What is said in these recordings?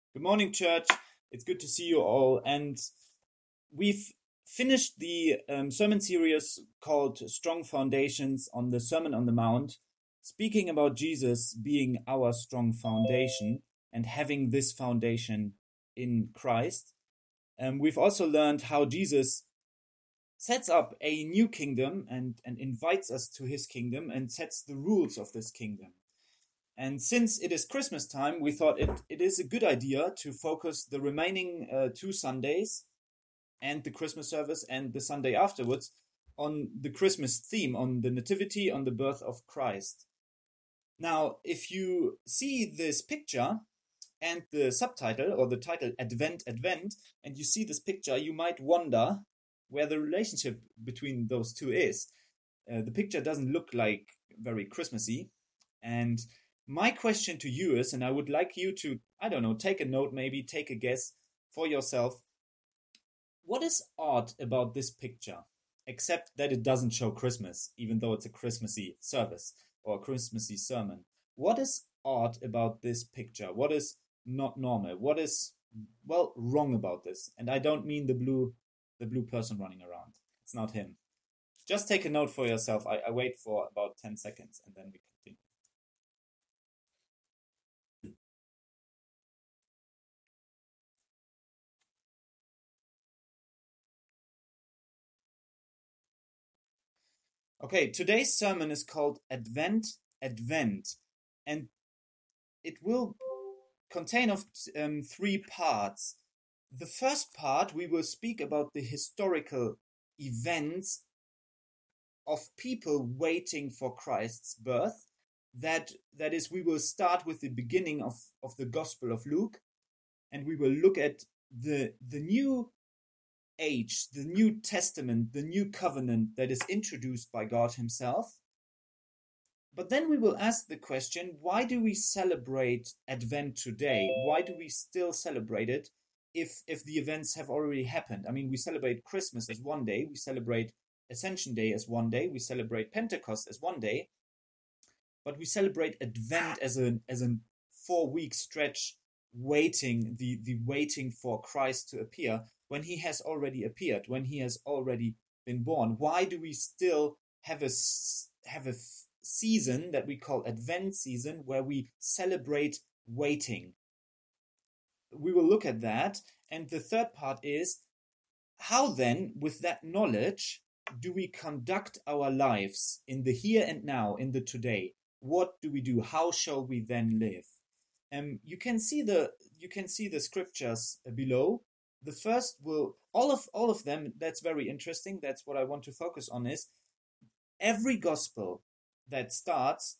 Good morning, church. It's good to see you all. And we've finished the sermon series called Strong Foundations on the Sermon on the Mount, speaking about Jesus being our strong foundation and having this foundation in Christ. We've also learned how Jesus sets up a new kingdom and invites us to his kingdom and sets the rules of this kingdom. And since it is Christmas time, we thought it is a good idea to focus the remaining 2 Sundays and the Christmas service and the Sunday afterwards on the Christmas theme, on the Nativity, on the birth of Christ. Now, if you see this picture and the subtitle or the title Advent, Advent, and you see this picture, you might wonder where the relationship between those two is. The picture doesn't look like very Christmassy, and my question to you is, and I would like you to, take a note, maybe take a guess for yourself. What is odd about this picture, except that it doesn't show Christmas, even though it's a Christmassy service or a Christmassy sermon? What is odd about this picture? What is not normal? What is, wrong about this? And I don't mean the blue person running around. It's not him. Just take a note for yourself. I wait for about 10 seconds and then we continue. Okay, today's sermon is called Advent, Advent, and it will contain of 3 parts. The first part, we will speak about the historical events of people waiting for Christ's birth. That is, we will start with the beginning of the Gospel of Luke, and we will look at the new age, the New Testament, the new covenant that is introduced by God himself. But then we will ask the question, why do we celebrate Advent today? Why do we still celebrate it if the events have already happened? I mean, we celebrate Christmas as one day, we celebrate Ascension Day as one day, we celebrate Pentecost as one day, but we celebrate Advent as a 4-week stretch, waiting for Christ to appear, when he has already appeared, when he has already been born. Why do we still have a season that we call Advent season, where we celebrate waiting? We will look at that. And the third part is, how then, with that knowledge, do we conduct our lives in the here and now, in the today? What do we do? How shall we then live? You can see the scriptures below. The first will, all of them, that's very interesting. That's what I want to focus on, is every gospel that starts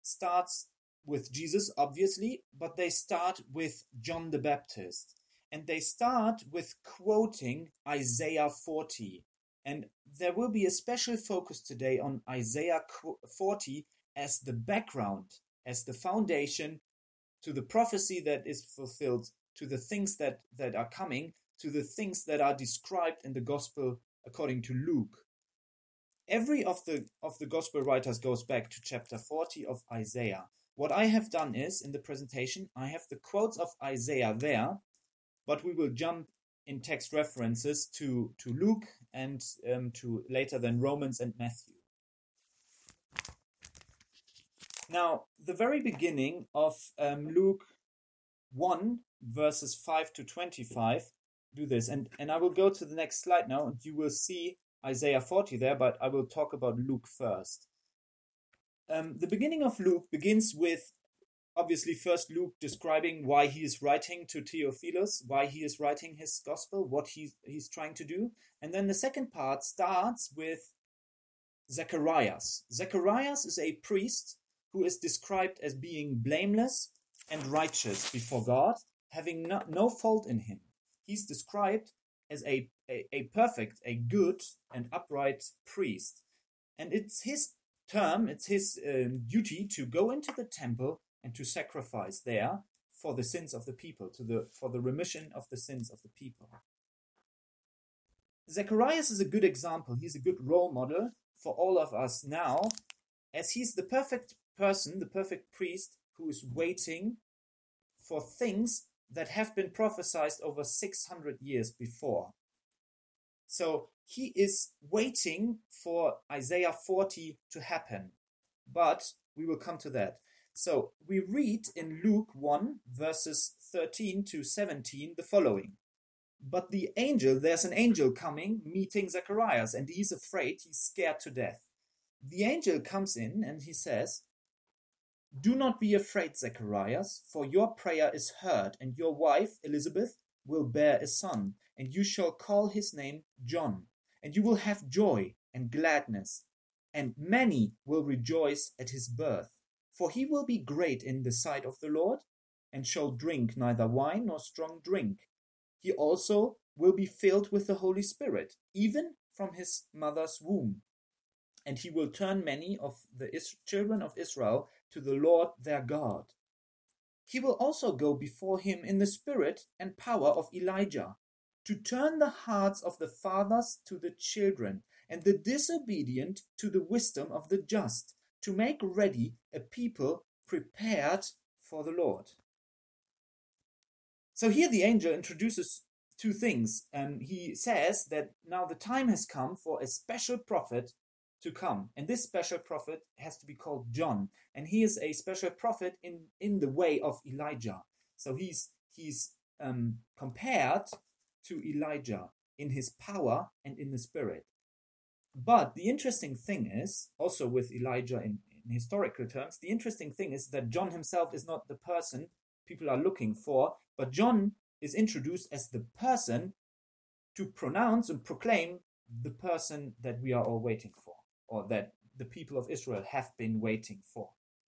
with Jesus, obviously, but they start with John the Baptist. And they start with quoting Isaiah 40. And there will be a special focus today on Isaiah 40 as the background, as the foundation to the prophecy that is fulfilled, to the things that are coming, to the things that are described in the gospel according to Luke. Every of the gospel writers goes back to chapter 40 of Isaiah. What I have done is, in the presentation, I have the quotes of Isaiah there, but we will jump in text references to Luke and to later then Romans and Matthew. Now, the very beginning of Luke 1, verses 5 to 25, do this. And I will go to the next slide now, and you will see Isaiah 40 there, but I will talk about Luke first. The beginning of Luke begins with, obviously, first Luke describing why he is writing to Theophilus, why he is writing his gospel, what he's trying to do. And then the second part starts with Zacharias. Zacharias is a priest who is described as being blameless and righteous before God, having no fault in him. He's described as a perfect, a good and upright priest. And it's his term, it's his duty to go into the temple and to sacrifice there for the sins of the people, for the remission of the sins of the people. Zacharias is a good example. He's a good role model for all of us now, as he's the perfect person, the perfect priest who is waiting for things that have been prophesied over 600 years before. So he is waiting for Isaiah 40 to happen, but we will come to that. So we read in Luke 1 verses 13 to 17 the following. But there's an angel coming, meeting Zacharias, and he's afraid, he's scared to death. The angel comes in and he says, "Do not be afraid, Zacharias, for your prayer is heard, and your wife, Elizabeth, will bear a son, and you shall call his name John, and you will have joy and gladness, and many will rejoice at his birth. For he will be great in the sight of the Lord, and shall drink neither wine nor strong drink. He also will be filled with the Holy Spirit, even from his mother's womb. And he will turn many of the children of Israel to the Lord their God. He will also go before him in the spirit and power of Elijah, to turn the hearts of the fathers to the children, and the disobedient to the wisdom of the just, to make ready a people prepared for the Lord." So here the angel introduces two things. He says that now the time has come for a special prophet to come. And this special prophet has to be called John. And he is a special prophet in the way of Elijah. So he's compared to Elijah in his power and in the spirit. But the interesting thing is, also with Elijah in historical terms, the interesting thing is that John himself is not the person people are looking for, but John is introduced as the person to pronounce and proclaim the person that we are all waiting for, or that the people of Israel have been waiting for.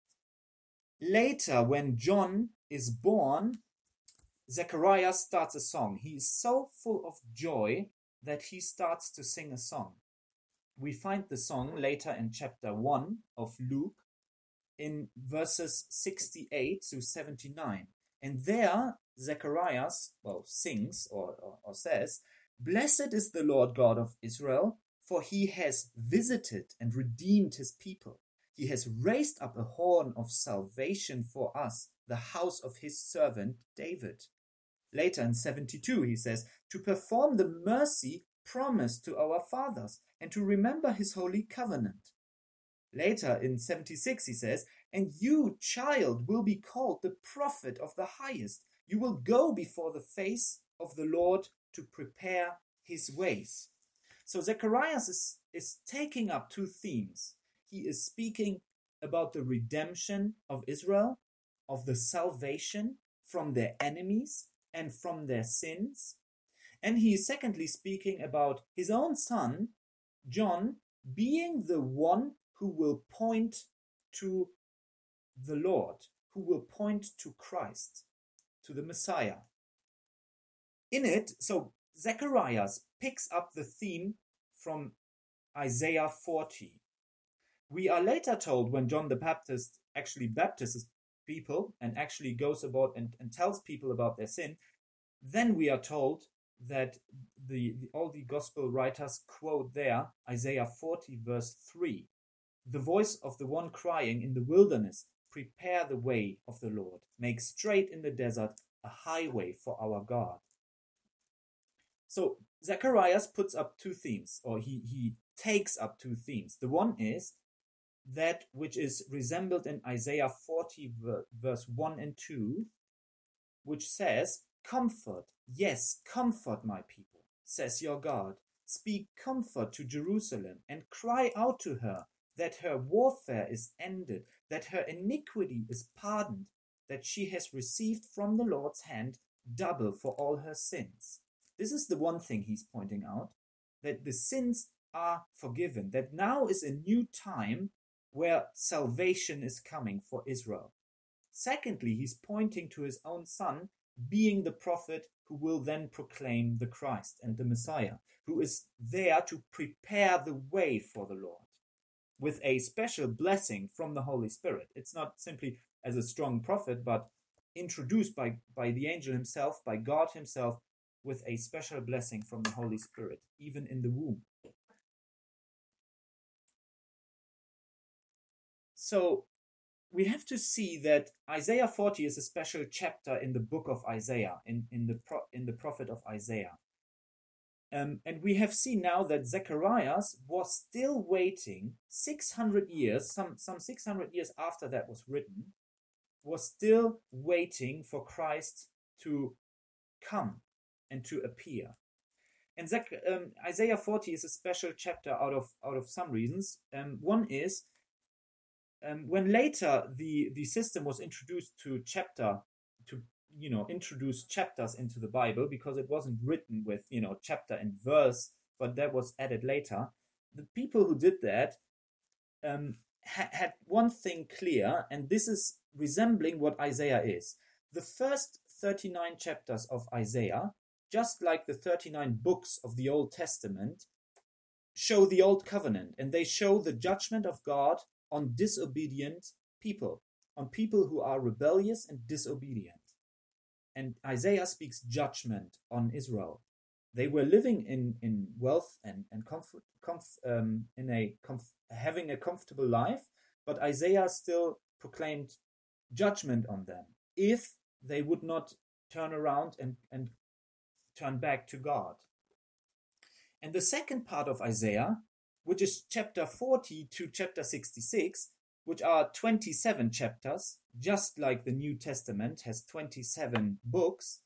Later, when John is born, Zacharias starts a song. He is so full of joy that he starts to sing a song. We find the song later in chapter 1 of Luke in verses 68 to 79. And there, Zacharias, sings or says, "Blessed is the Lord God of Israel, for he has visited and redeemed his people. He has raised up a horn of salvation for us, the house of his servant David." Later in 72, he says, "To perform the mercy promised to our fathers and to remember his holy covenant." Later in 76, he says, "And you, child, will be called the prophet of the highest. You will go before the face of the Lord to prepare his ways." So Zacharias is taking up two themes. He is speaking about the redemption of Israel, of the salvation from their enemies and from their sins. And he is secondly speaking about his own son, John, being the one who will point to the Lord, who will point to Christ, to the Messiah. In it, so Zacharias picks up the theme from Isaiah 40. We are later told when John the Baptist actually baptizes people and actually goes about and tells people about their sin, then we are told that all the gospel writers quote there Isaiah 40 verse 3. "The voice of the one crying in the wilderness, prepare the way of the Lord, make straight in the desert a highway for our God." So Zacharias puts up two themes, or he takes up two themes. The one is that which is resembled in Isaiah 40 verse 1 and 2, which says, "Comfort, yes, comfort my people, says your God. Speak comfort to Jerusalem and cry out to her that her warfare is ended, that her iniquity is pardoned, that she has received from the Lord's hand double for all her sins." This is the one thing he's pointing out, that the sins are forgiven, that now is a new time where salvation is coming for Israel. Secondly, he's pointing to his own son being the prophet who will then proclaim the Christ and the Messiah, who is there to prepare the way for the Lord with a special blessing from the Holy Spirit. It's not simply as a strong prophet, but introduced by the angel himself, by God himself, with a special blessing from the Holy Spirit, even in the womb. So we have to see that Isaiah 40 is a special chapter in the book of Isaiah, in the prophet of Isaiah. And we have seen now that Zacharias was still waiting 600 years, some 600 years after that was written, was still waiting for Christ to come and to appear. And Isaiah 40 is a special chapter out of some reasons. One is when later the system was introduced to introduce chapters into the Bible, because it wasn't written with chapter and verse, but that was added later. The people who did that had one thing clear, and this is resembling what Isaiah is. The first 39 chapters of Isaiah, just like the 39 books of the Old Testament, show the Old Covenant, and they show the judgment of God on disobedient people, on people who are rebellious and disobedient. And Isaiah speaks judgment on Israel. They were living in wealth and comfort, having a comfortable life, but Isaiah still proclaimed judgment on them if they would not turn around and turn back to God. And the second part of Isaiah, which is chapter 40 to chapter 66, which are 27 chapters, just like the New Testament has 27 books,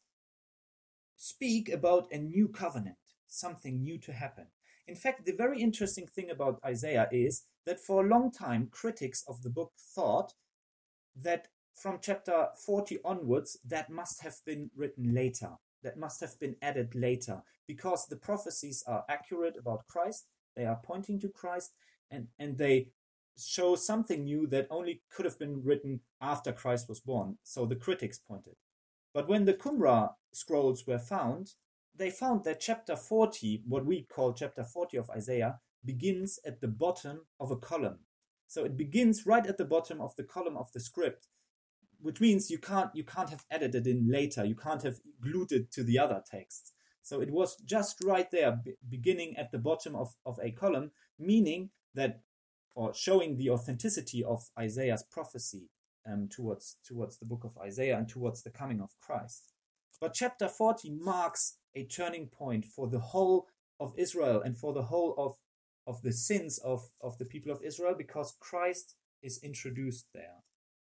speak about a new covenant, something new to happen. In fact, the very interesting thing about Isaiah is that for a long time, critics of the book thought that from chapter 40 onwards, that must have been written later, that must have been added later, because the prophecies are accurate about Christ, they are pointing to Christ, and they show something new that only could have been written after Christ was born. So the critics pointed. But when the Qumran scrolls were found, they found that chapter 40, what we call chapter 40 of Isaiah, begins at the bottom of a column. So it begins right at the bottom of the column of the script, which means you can't have added it in later. You can't have glued it to the other texts. So it was just right there, beginning at the bottom of a column, meaning that, or showing the authenticity of Isaiah's prophecy towards the book of Isaiah and towards the coming of Christ. But chapter 40 marks a turning point for the whole of Israel and for the whole of the sins of the people of Israel, because Christ is introduced there.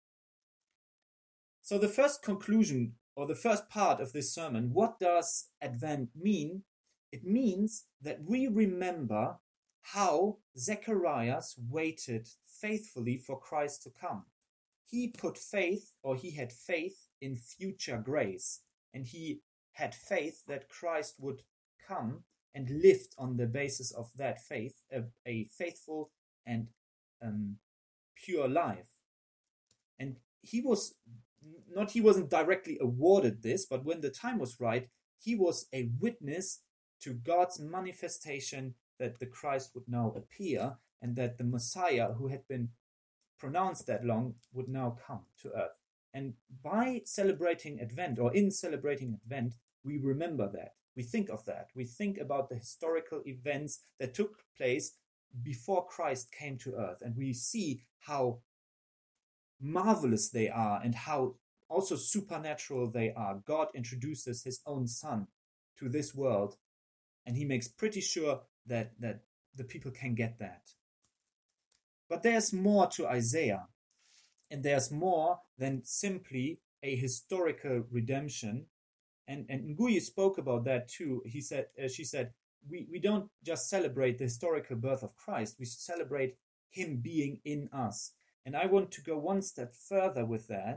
So the first conclusion, or the first part of this sermon, what does Advent mean? It means that we remember how Zacharias waited faithfully for Christ to come. He put faith, or he had faith in future grace, and he had faith that Christ would come and lived on the basis of that faith, a faithful and pure life. And he wasn't directly awarded this, but when the time was right, he was a witness to God's manifestation that the Christ would now appear, and that the Messiah, who had been pronounced that long, would now come to earth. And by celebrating Advent, or in celebrating Advent, we remember that. We think of that. We think about the historical events that took place before Christ came to earth. And we see how marvelous they are and how also supernatural they are. God introduces his own son to this world, and he makes pretty sure that the people can get that. But there's more to Isaiah, and there's more than simply a historical redemption. And Nguyi spoke about that too. She said, we don't just celebrate the historical birth of Christ, we celebrate him being in us. And I want to go one step further with that.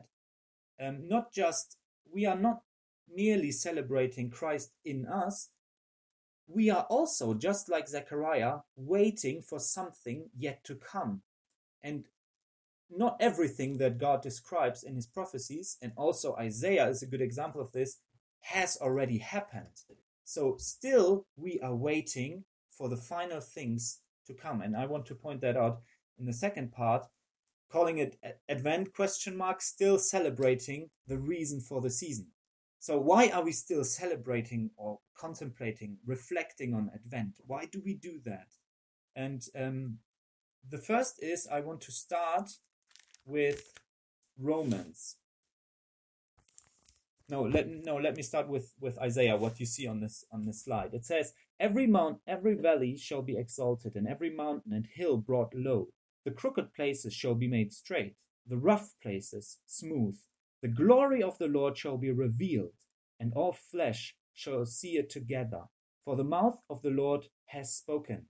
We are not merely celebrating Christ in us, we are also, just like Zechariah, waiting for something yet to come. And not everything that God describes in his prophecies, and also Isaiah is a good example of this, has already happened. So still we are waiting for the final things to come. And I want to point that out in the second part, calling it Advent ? Still celebrating the reason for the season. So why are we still celebrating or contemplating, reflecting on Advent? Why do we do that? And the first is, I want to start with Romans. Let me start with Isaiah, what you see on this slide. It says, every valley shall be exalted, and every mountain and hill brought low. The crooked places shall be made straight, the rough places smooth. The glory of the Lord shall be revealed, and all flesh shall see it together. For the mouth of the Lord has spoken.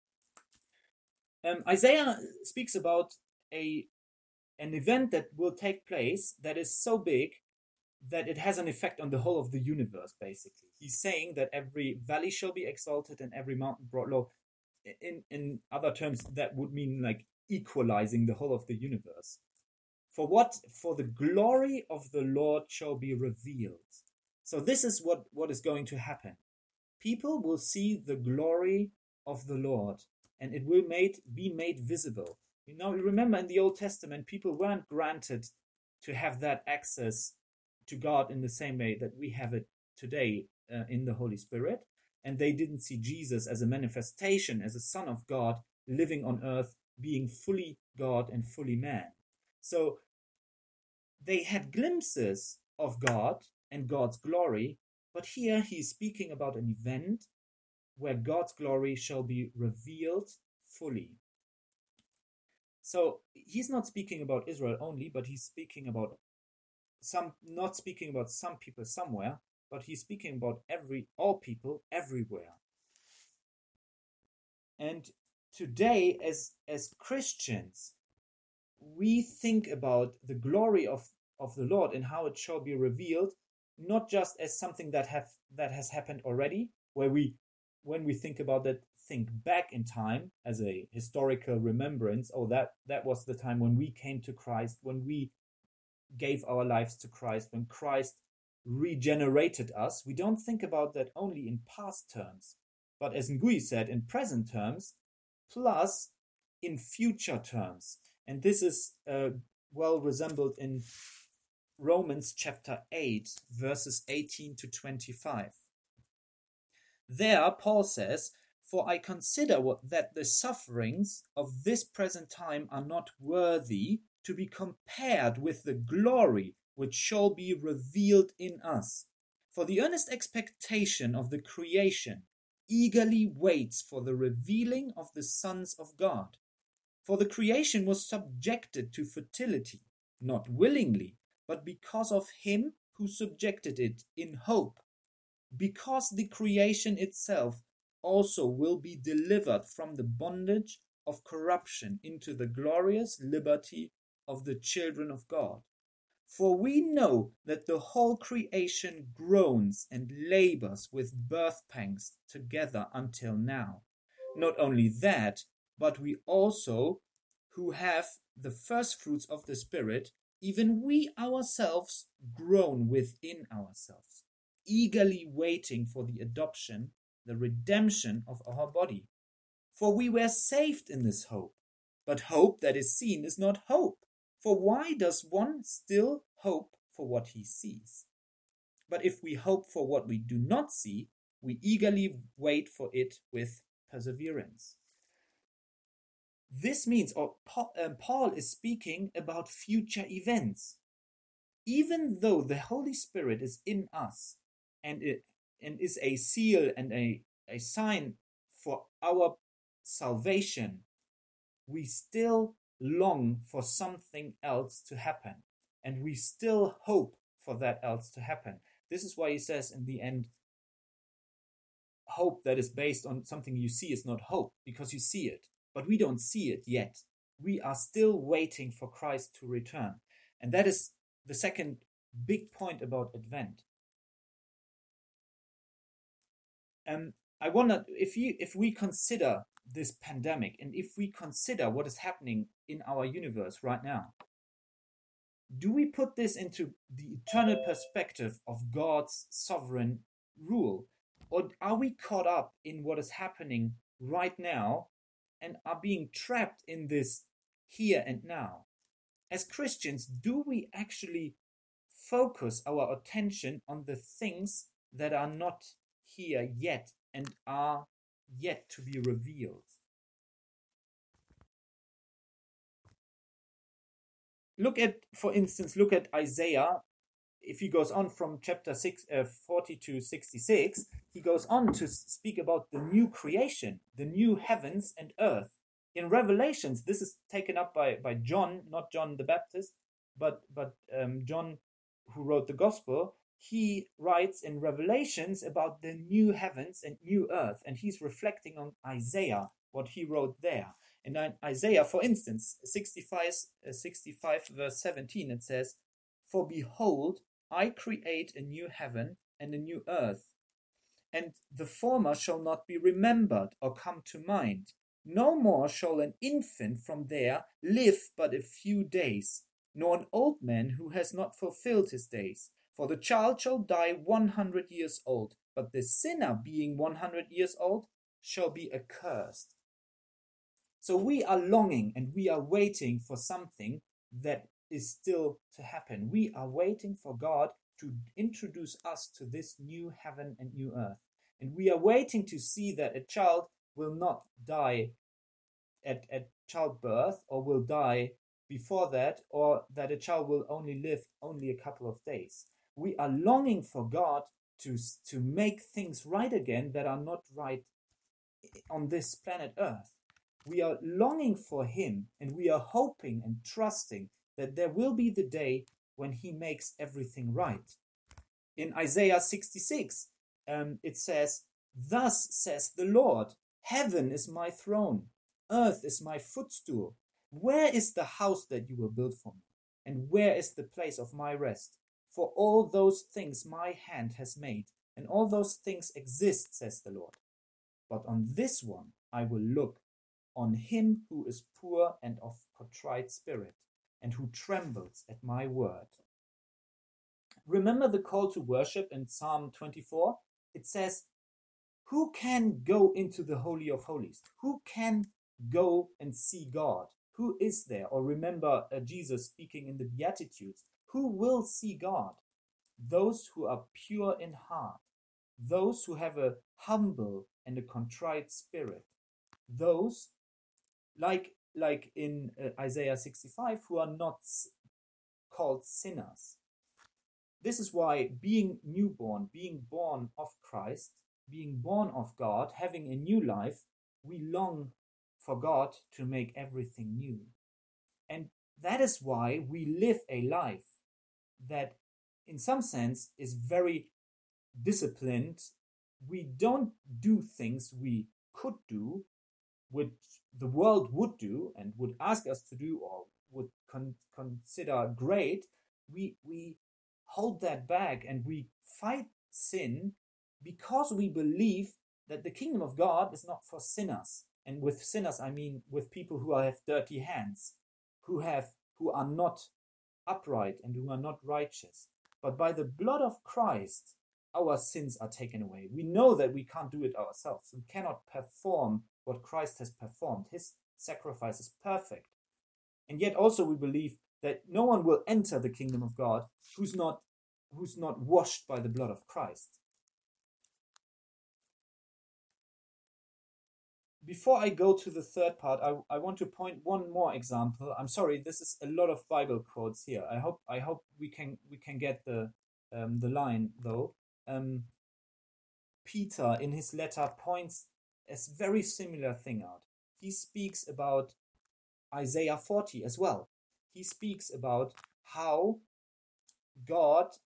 Isaiah speaks about an event that will take place that is so big that it has an effect on the whole of the universe, basically. He's saying that every valley shall be exalted and every mountain brought low. In other terms, that would mean like equalizing the whole of the universe. For the glory of the Lord shall be revealed. So this is what is going to happen. People will see the glory of the Lord, and it will be made visible. You remember in the Old Testament, people weren't granted to have that access to God in the same way that we have it today in the Holy Spirit. And they didn't see Jesus as a manifestation, as a Son of God, living on earth, being fully God and fully man. So they had glimpses of God and God's glory, but here he's speaking about an event where God's glory shall be revealed fully. So he's not speaking about Israel only, but he's speaking about not speaking about some people somewhere, but he's speaking about all people everywhere. And today, as Christians, we think about the glory of the Lord and how it shall be revealed, not just as something that has happened already, where when we think about that, think back in time as a historical remembrance. Oh, that was the time when we came to Christ, when we gave our lives to Christ, when Christ regenerated us. We don't think about that only in past terms, but as Ngui said, in present terms, plus in future terms. And this is well resembled in Romans chapter 8, verses 18 to 25. There, Paul says, "For I consider that the sufferings of this present time are not worthy to be compared with the glory which shall be revealed in us. For the earnest expectation of the creation eagerly waits for the revealing of the sons of God. For the creation was subjected to fertility, not willingly, but because of him who subjected it in hope, because the creation itself also will be delivered from the bondage of corruption into the glorious liberty of the children of God. For we know that the whole creation groans and labors with birth pangs together until now. Not only that, but we also, who have the first fruits of the Spirit, even we ourselves groan within ourselves, eagerly waiting for the adoption, the redemption of our body. For we were saved in this hope. But hope that is seen is not hope. For why does one still hope for what he sees? But if we hope for what we do not see, we eagerly wait for it with perseverance." This means, Paul is speaking about future events. Even though the Holy Spirit is in us and is a seal and a sign for our salvation, we still long for something else to happen, and we still hope for that else to happen. This is why he says in the end, hope that is based on something you see is not hope, because you see it, but we don't see it yet. We are still waiting for Christ to return. And that is the second big point about Advent. I wonder if we consider this pandemic, and if we consider what is happening in our universe right now, do we put this into the eternal perspective of God's sovereign rule? Or are we caught up in what is happening right now and are being trapped in this here and now? As Christians, do we actually focus our attention on the things that are not here yet and are yet to be revealed? for instance, look at Isaiah. If he goes on from chapter 40 to 66, he goes on to speak about the new creation, the new heavens and earth. In Revelations, this is taken up by John, not John the Baptist, but John, who wrote the Gospel. He writes in Revelations about the new heavens and new earth, and he's reflecting on Isaiah, what he wrote there. In Isaiah, for instance, 65 verse 17, it says, "For behold, I create a new heaven and a new earth, and the former shall not be remembered or come to mind. No more shall an infant from there live but a few days, nor an old man who has not fulfilled his days. For the child shall die 100 years old, but the sinner being 100 years old shall be accursed." So we are longing and we are waiting for something that is still to happen. We are waiting for God to introduce us to this new heaven and new earth. And we are waiting to see that a child will not die at childbirth, or will die before that, or that a child will only live only a couple of days. We are longing for God to make things right again that are not right on this planet Earth. We are longing for him, and we are hoping and trusting that there will be the day when he makes everything right. In Isaiah 66, it says, "Thus says the Lord, heaven is my throne, earth is my footstool. Where is the house that you will build for me? And where is the place of my rest? For all those things my hand has made, and all those things exist, says the Lord. But on this one I will look, on him who is poor and of contrite spirit, and who trembles at my word." Remember the call to worship in Psalm 24? It says, "Who can go into the Holy of Holies? Who can go and see God? Who is there?" Or remember Jesus speaking in the Beatitudes. Who will see God? Those who are pure in heart, those who have a humble and a contrite spirit, those, like in Isaiah 65, who are not called sinners. This is why being newborn, being born of Christ, being born of God, having a new life, we long for God to make everything new. And that is why we live a life that, in some sense, is very disciplined. We don't do things we could do, which the world would do and would ask us to do, or would consider great. We hold that back and we fight sin because we believe that the kingdom of God is not for sinners. And with sinners, I mean with people who have dirty hands, who are not upright and who are not righteous. But by the blood of Christ, our sins are taken away. We know that we can't do it ourselves. We cannot perform what Christ has performed. His sacrifice is perfect. And yet also we believe that no one will enter the kingdom of God who's not washed by the blood of Christ. Before I go to the third part, I want to point one more example. I'm sorry, this is a lot of Bible quotes here. I hope we can get the line though. Peter in his letter points a very similar thing out. He speaks about Isaiah 40 as well. He speaks about how God's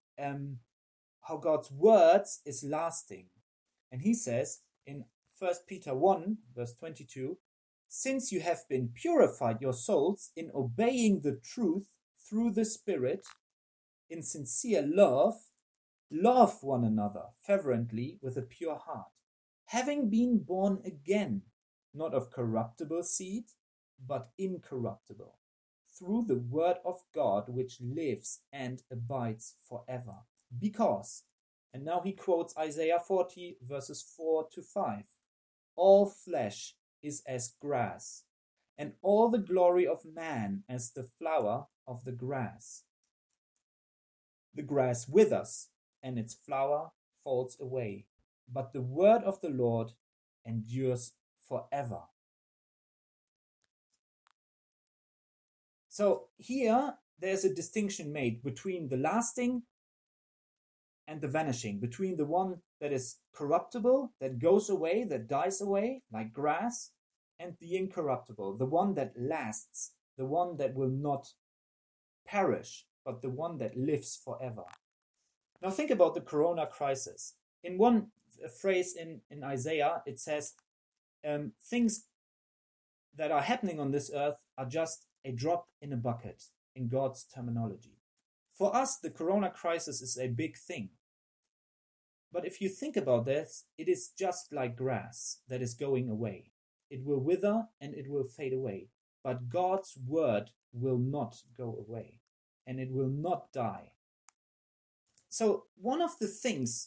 words is lasting. And he says in 1 Peter 1 verse 22, "Since you have been purified your souls in obeying the truth through the Spirit, in sincere love, love one another fervently with a pure heart, having been born again, not of corruptible seed, but incorruptible, through the word of God which lives and abides forever. Because," and now he quotes Isaiah 40 verses 4 to 5, "all flesh is as grass, and all the glory of man as the flower of the grass. The grass withers, and its flower falls away, but the word of the Lord endures forever." So here there's a distinction made between the lasting and the vanishing, between the one that is corruptible, that goes away, that dies away, like grass, and the incorruptible, the one that lasts, the one that will not perish, but the one that lives forever. Now think about the corona crisis. In one phrase in Isaiah, it says, things that are happening on this earth are just a drop in a bucket, in God's terminology. For us, the corona crisis is a big thing. But if you think about this, it is just like grass that is going away. It will wither and it will fade away. But God's word will not go away, and it will not die. So one of the things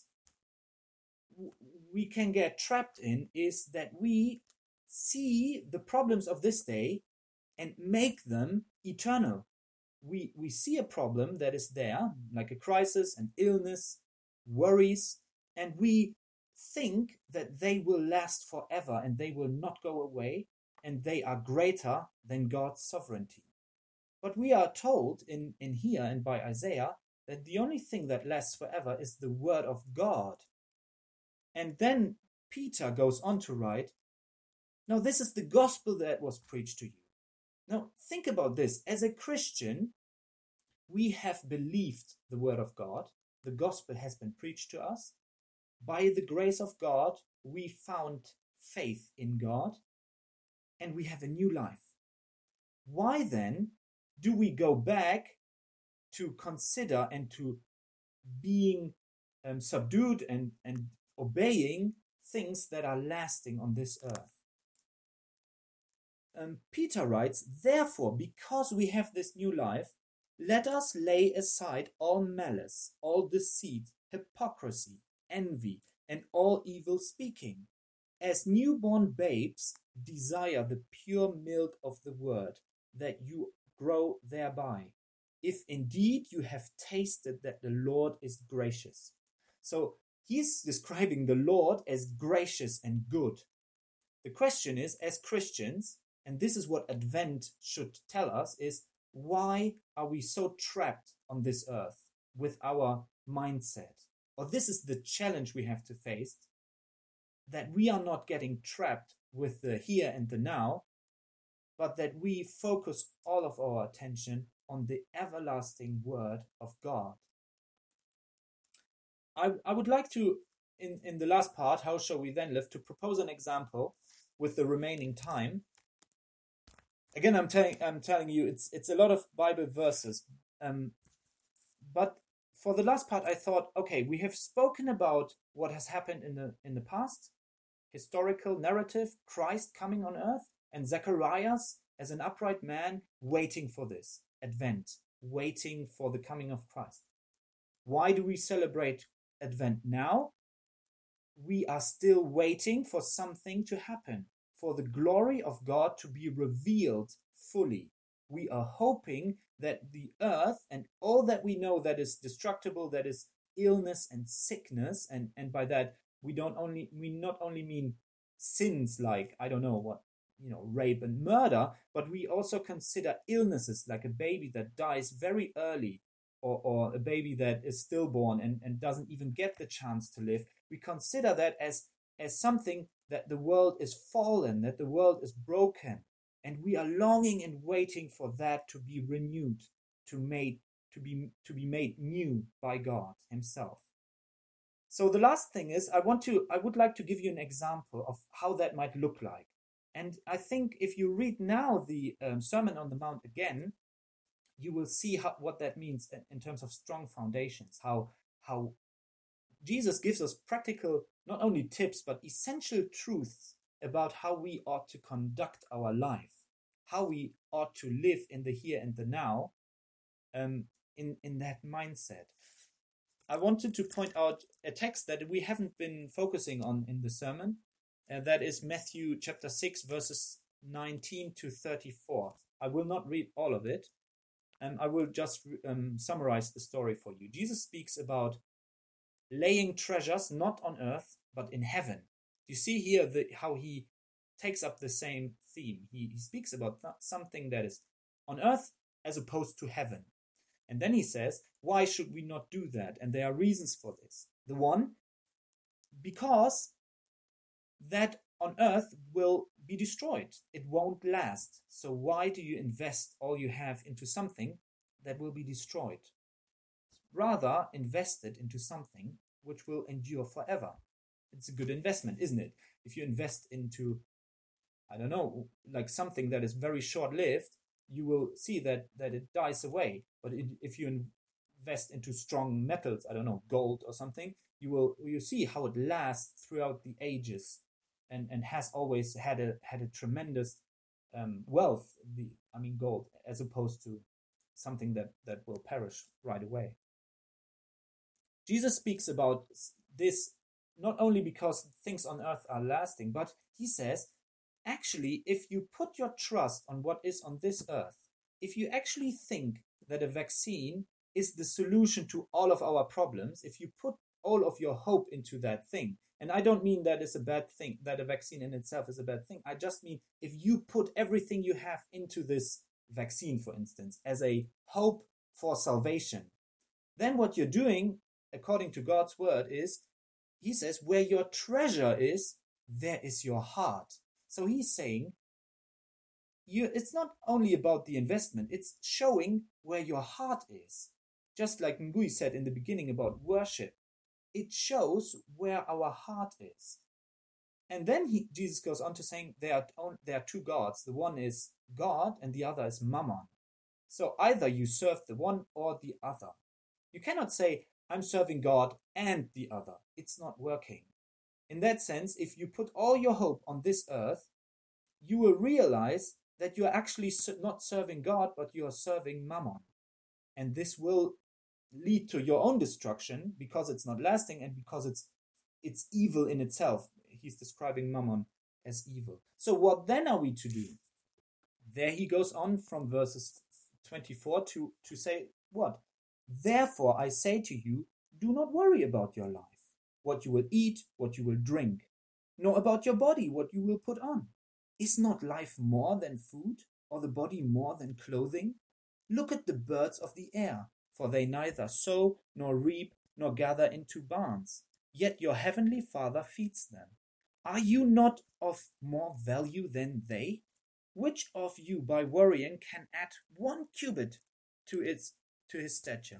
we can get trapped in is that we see the problems of this day and make them eternal. We see a problem that is there, like a crisis, an illness, worries, and we think that they will last forever and they will not go away, and they are greater than God's sovereignty. But we are told in here and by Isaiah that the only thing that lasts forever is the word of God. And then Peter goes on to write, now this is the gospel that was preached to you. Now think about this. As a Christian, we have believed the word of God. The gospel has been preached to us. By the grace of God, we found faith in God, and we have a new life. Why then do we go back to consider and to being subdued and obeying things that are lasting on this earth? Peter writes, therefore, because we have this new life, let us lay aside all malice, all deceit, hypocrisy, envy, and all evil speaking. As newborn babes, desire the pure milk of the word, that you grow thereby, if indeed you have tasted that the Lord is gracious. So he's describing the Lord as gracious and good. The question is, as Christians, and this is what Advent should tell us, is why are we so trapped on this earth with our mindset? Or this is the challenge we have to face, that we are not getting trapped with the here and the now, but that we focus all of our attention on the everlasting word of God. I would like to, in the last part, how shall we then live, to propose an example with the remaining time. Again, I'm telling you, it's a lot of Bible verses, but for the last part, I thought, okay, we have spoken about what has happened in the past, historical narrative, Christ coming on earth, and Zacharias as an upright man waiting for this Advent, waiting for the coming of Christ. Why do we celebrate Advent now? We are still waiting for something to happen, for the glory of God to be revealed fully. We are hoping that the earth and all that we know that is destructible, that is illness and sickness, and by that we not only mean sins like, I don't know what, rape and murder, but we also consider illnesses like a baby that dies very early, or a baby that is stillborn and doesn't even get the chance to live. We consider that as something that the world is fallen, that the world is broken, and we are longing and waiting for that to be renewed, to be made new by God himself. So the last thing is, I would like to give you an example of how that might look like. And I think if you read now the Sermon on the Mount again, you will see what that means in terms of strong foundations, how Jesus gives us practical, not only tips, but essential truths about how we ought to conduct our life, how we ought to live in the here and the now, in that mindset. I wanted to point out a text that we haven't been focusing on in the sermon. That is Matthew chapter 6, verses 19 to 34. I will not read all of it. I will just summarize the story for you. Jesus speaks about laying treasures not on earth, but in heaven. You see here how he takes up the same theme. He speaks about something that is on earth as opposed to heaven. And then he says, why should we not do that? And there are reasons for this. The one, because that on earth will be destroyed. It won't last. So why do you invest all you have into something that will be destroyed? Rather, invest it into something which will endure forever. It's a good investment, isn't it? If you invest into, I don't know, like something that is very short-lived, you will see that it dies away. But if you invest into strong metals, I don't know, gold or something, you see how it lasts throughout the ages, and has always had a tremendous wealth. Gold, as opposed to something that will perish right away. Jesus speaks about this not only because things on earth are lasting, but he says, actually, if you put your trust on what is on this earth, if you actually think that a vaccine is the solution to all of our problems, if you put all of your hope into that thing, and I don't mean that is a bad thing, that a vaccine in itself is a bad thing. I just mean if you put everything you have into this vaccine, for instance, as a hope for salvation, then what you're doing, according to God's word, is, he says, where your treasure is, there is your heart. So he's saying, it's not only about the investment, it's showing where your heart is. Just like Ngui said in the beginning about worship, it shows where our heart is. And then Jesus goes on to saying there are two gods. The one is God and the other is Mammon. So either you serve the one or the other. You cannot say, I'm serving God and the other. It's not working. In that sense, if you put all your hope on this earth, you will realize that you are actually not serving God, but you are serving Mammon. And this will lead to your own destruction because it's not lasting and because it's evil in itself. He's describing Mammon as evil. So what then are we to do? There he goes on from verses 24 to say what? Therefore I say to you, do not worry about your life, what you will eat, what you will drink, nor about your body, what you will put on. Is not life more than food, or the body more than clothing? Look at the birds of the air, for they neither sow nor reap nor gather into barns, yet your heavenly Father feeds them. Are you not of more value than they? Which of you by worrying can add 1 cubit to his stature?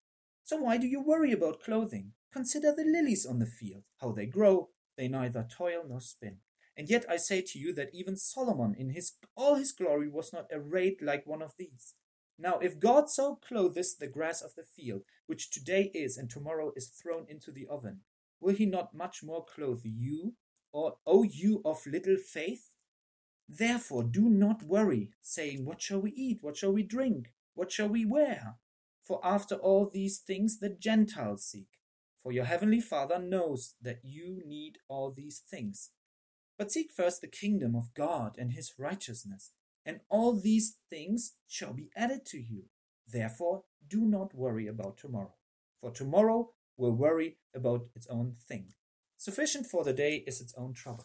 So why do you worry about clothing? Consider the lilies on the field, how they grow, they neither toil nor spin. And yet I say to you that even Solomon in all his glory was not arrayed like one of these. Now if God so clothes the grass of the field, which today is and tomorrow is thrown into the oven, will he not much more clothe you, or O you of little faith? Therefore do not worry, saying, what shall we eat? What shall we drink? What shall we wear? For after all these things the Gentiles seek. For your heavenly Father knows that you need all these things. But seek first the kingdom of God and his righteousness, and all these things shall be added to you. Therefore do not worry about tomorrow, for tomorrow will worry about its own thing. Sufficient for the day is its own trouble.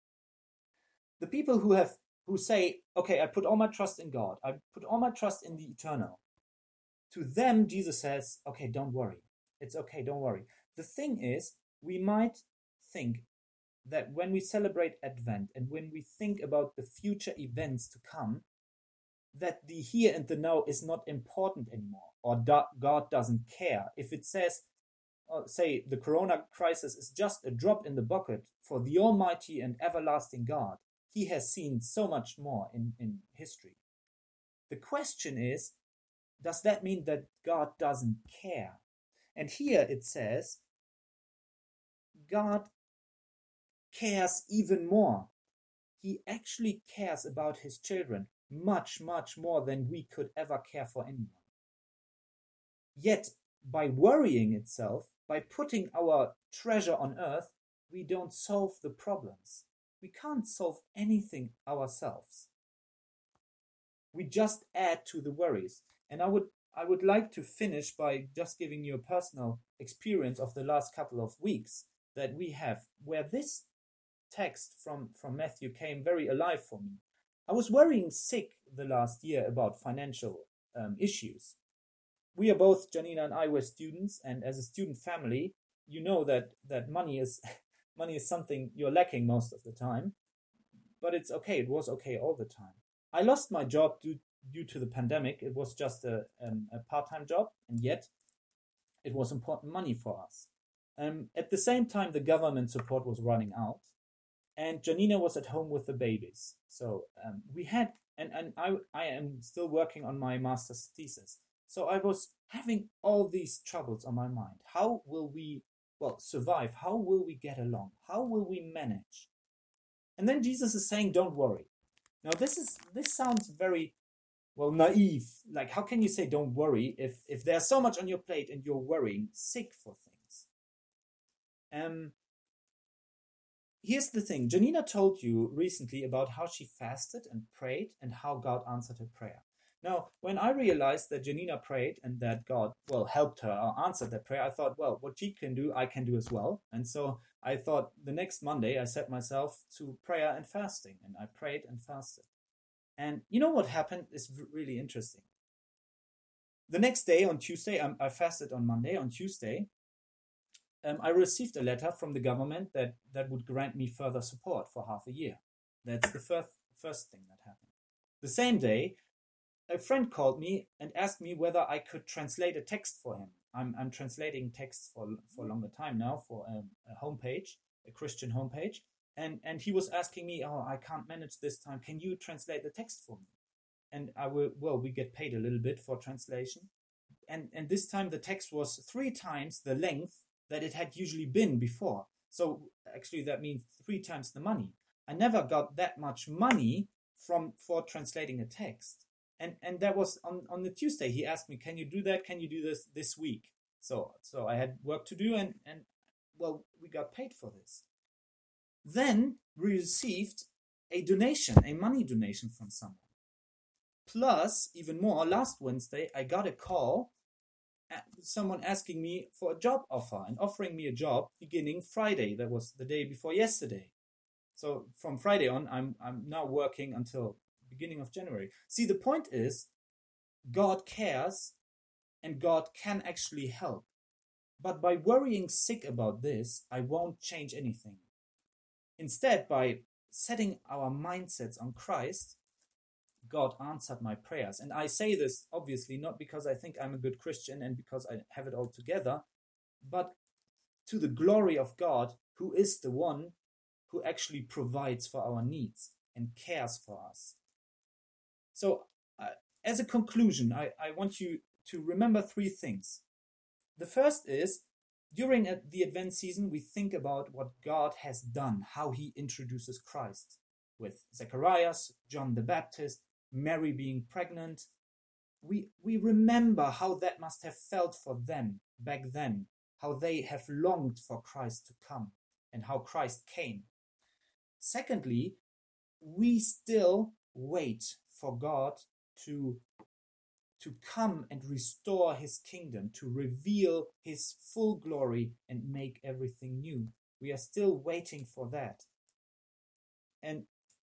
The people who say, okay, I put all my trust in God, I put all my trust in the eternal, to them Jesus says, okay, don't worry. It's okay, don't worry. The thing is, we might think that when we celebrate Advent and when we think about the future events to come, that the here and the now is not important anymore, or God doesn't care. If it says, say, the corona crisis is just a drop in the bucket for the almighty and everlasting God, he has seen so much more in history. The question is, does that mean that God doesn't care? And here it says, God cares even more. He actually cares about his children much, much more than we could ever care for anyone. Yet, by worrying itself, by putting our treasure on earth, we don't solve the problems. We can't solve anything ourselves. We just add to the worries. And I would like to finish by just giving you a personal experience of the last couple of weeks that we have, where this text from Matthew came very alive for me. I was worrying sick the last year about financial issues. we are both, Janina and I, were students, and as a student family, you know that money is money is something you're lacking most of the time. But it's okay. It was okay all the time. I lost my job due to the pandemic. It was just a part-time job, and yet it was important money for us. At the same time, the government support was running out, and Janina was at home with the babies. So we had, and I am still working on my master's thesis. So I was having all these troubles on my mind. How will we, well, survive? How will we get along? How will we manage? And then Jesus is saying, don't worry. Now this sounds very, well, naive. Like, how can you say don't worry if there's so much on your plate and you're worrying sick for things? Here's the thing. Janina told you recently about how she fasted and prayed and how God answered her prayer. Now, when I realized that Janina prayed and that God, well, helped her or answered that prayer, I thought, well, what she can do, I can do as well. And so I thought the next Monday I set myself to prayer and fasting, and I prayed and fasted. And you know what happened is really interesting. The next day, on Tuesday, I fasted on Monday. On Tuesday, I received a letter from the government that would grant me further support for half a year. That's the first thing that happened. The same day, a friend called me and asked me whether I could translate a text for him. I'm translating texts for a longer time now for a homepage, a Christian homepage. And he was asking me, oh, I can't manage this time. Can you translate the text for me? And I will, well, we get paid a little bit for translation. And this time the text was 3 times the length that it had usually been before. So actually that means 3 times the money. I never got that much money for translating a text. And that was on the Tuesday. He asked me, can you do that? Can you do this week? So I had work to do, and well, we got paid for this. Then we received a donation, a money donation from someone. Plus, even more, last Wednesday, I got a call, someone asking me for a job offer and offering me a job beginning Friday. That was the day before yesterday. So from Friday on, I'm now working until beginning of January. See, the point is, God cares and God can actually help. But by worrying sick about this, I won't change anything. Instead, by setting our mindsets on Christ, God answered my prayers. And I say this obviously not because I think I'm a good Christian and because I have it all together, but to the glory of God, who is the one who actually provides for our needs and cares for us. So, as a conclusion, I want you to remember 3 things. The first is, during the Advent season, we think about what God has done, how he introduces Christ with Zacharias, John the Baptist, Mary being pregnant. We remember how that must have felt for them back then, how they have longed for Christ to come and how Christ came. Secondly, we still wait for God to come and restore his kingdom, to reveal his full glory and make everything new. We are still waiting for that. And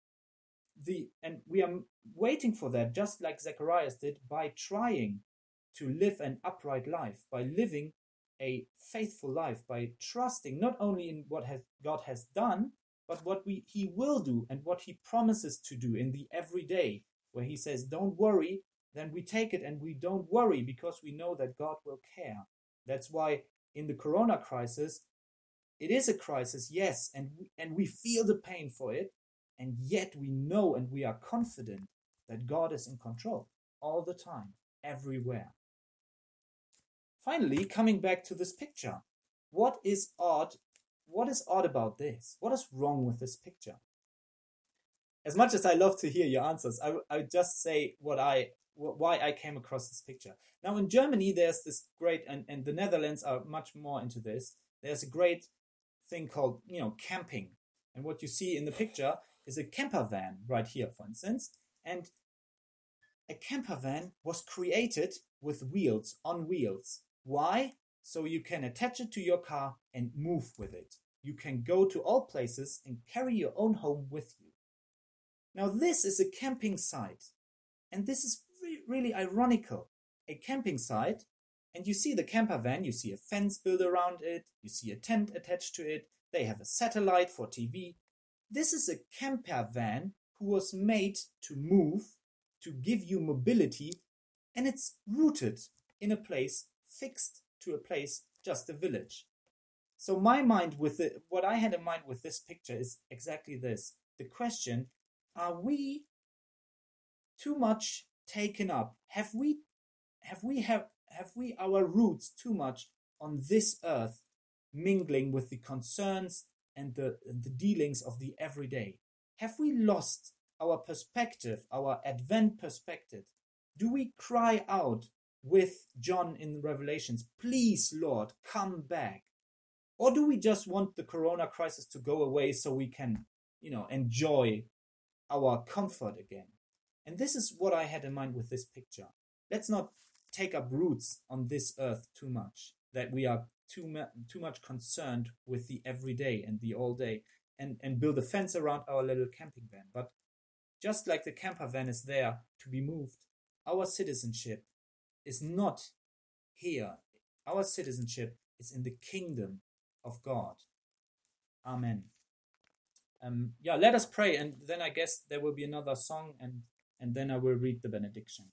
we are waiting for that just like Zacharias did, by trying to live an upright life, by living a faithful life, by trusting not only in what God has done, but what he will do and what he promises to do in the everyday, where he says, don't worry, then we take it and we don't worry because we know that God will care. That's why in the Corona crisis, it is a crisis, yes, and we feel the pain for it, and yet we know and we are confident that God is in control all the time, everywhere. Finally, coming back to this picture, what is odd about this? What is wrong with this picture? As much as I love to hear your answers, I just say why I came across this picture. Now in Germany, there's this great, and the Netherlands are much more into this. There's a great thing called, camping. And what you see in the picture is a camper van right here, for instance. And a camper van was created with wheels, on wheels. Why? So you can attach it to your car and move with it. You can go to all places and carry your own home with you. Now this is a camping site. And this is really ironical. A camping site And you see the camper van, you see a fence built around it, you see a tent attached to it, they have a satellite for TV. This is a camper van who was made to move, to give you mobility, and it's rooted in a place, fixed to a place, just a village. So my mind with it, what I had in mind with this picture is exactly this. The question, are we too much taken up? Have we our roots too much on this earth, mingling with the concerns and the dealings of the everyday? Have we lost our perspective, our Advent perspective? Do we cry out with John in Revelations, please, Lord, come back? Or do we just want the corona crisis to go away so we can, enjoy our comfort again? And this is what I had in mind with this picture. Let's not take up roots on this earth too much, that we are too much concerned with the everyday and the all day, and build a fence around our little camping van. But just like the camper van is there to be moved, our citizenship is not here. Our citizenship is in the kingdom of God. Amen. Let us pray, and then I guess there will be another song, and then I will read the benediction.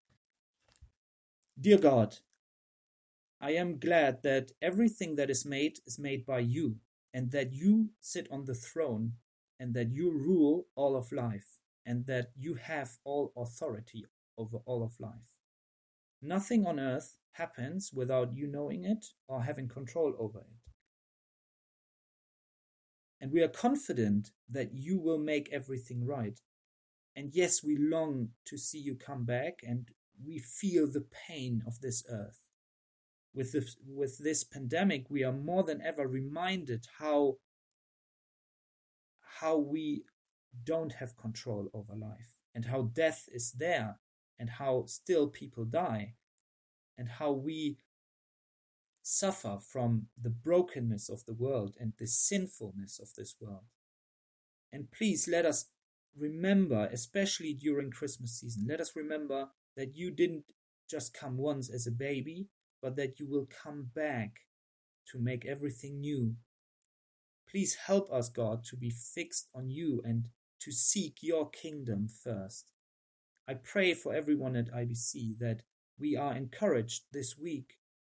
Dear God, I am glad that everything that is made by you, and that you sit on the throne, and that you rule all of life, and that you have all authority over all of life. Nothing on earth happens without you knowing it or having control over it. And we are confident that you will make everything right. And yes, we long to see you come back, and we feel the pain of this earth. With this pandemic, we are more than ever reminded how we don't have control over life, and how death is there, and how still people die, and how we suffer from the brokenness of the world and the sinfulness of this world. And please let us remember, especially during Christmas season, let us remember that you didn't just come once as a baby, but that you will come back to make everything new. Please help us, God, to be fixed on you and to seek your kingdom first. I pray for everyone at IBC that we are encouraged this week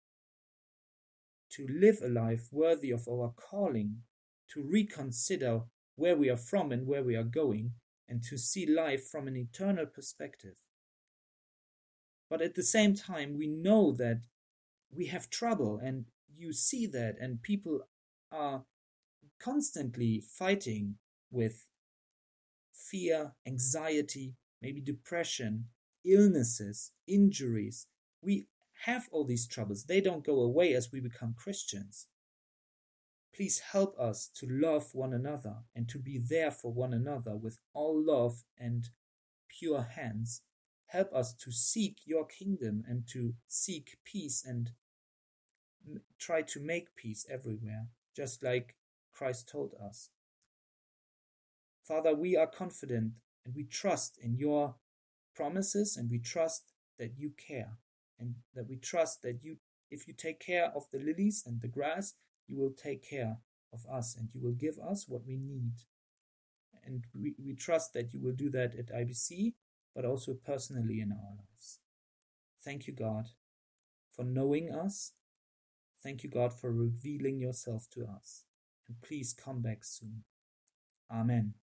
to live a life worthy of our calling, to reconsider where we are from and where we are going, and to see life from an eternal perspective. But at the same time, we know that we have trouble, and you see that, and people are constantly fighting with fear, anxiety, maybe depression, illnesses, injuries. We have all these troubles. They don't go away as we become Christians. Please help us to love one another and to be there for one another with all love and pure hands. Help us to seek your kingdom and to seek peace and try to make peace everywhere, just like Christ told us. Father, we are confident and we trust in your promises, and we trust that you care, and that we trust that you, if you take care of the lilies and the grass, you will take care of us and you will give us what we need. And we trust that you will do that at IBC, but also personally in our lives. Thank you, God, for knowing us. Thank you, God, for revealing yourself to us. And please come back soon. Amen.